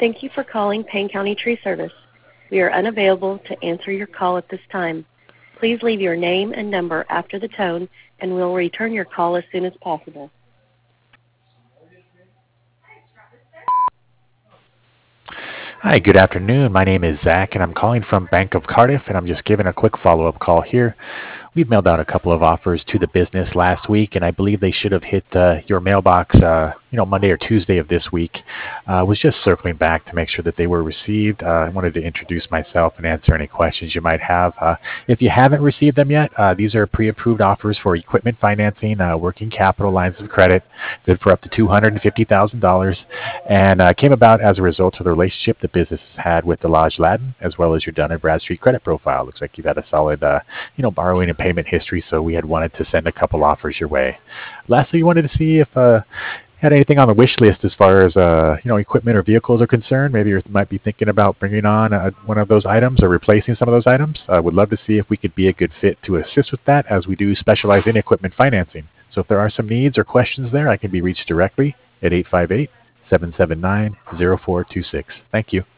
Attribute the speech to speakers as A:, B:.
A: Thank you for calling Payne County Tree Service. We are unavailable to answer your call at this time. Please leave your name and number after the tone, and we'll return your call as soon as possible.
B: Hi, good afternoon. My name is Zach, and I'm calling from Bank of Cardiff, and I'm just giving a quick follow-up call here. We've mailed out a couple of offers to the business last week, and I believe they should have hit your mailbox, Monday or Tuesday of this week. I was just circling back to make sure that they were received. I wanted to introduce myself and answer any questions you might have. If you haven't received them yet, these are pre-approved offers for equipment financing, working capital lines of credit, good for up to $250,000, and came about as a result of the relationship the business has had with Delage Latin, as well as your Dun& Bradstreet credit profile. Looks like you've had a solid, borrowing and payment history, so we had wanted to send a couple offers your way. Lastly, we wanted to see if had anything on the wish list as far as equipment or vehicles are concerned. Maybe you might be thinking about bringing on one of those items or replacing some of those items. I would love to see if we could be a good fit to assist with that, as we do specialize in equipment financing. So if there are some needs or questions there, I can be reached directly at 858-779-0426. Thank you.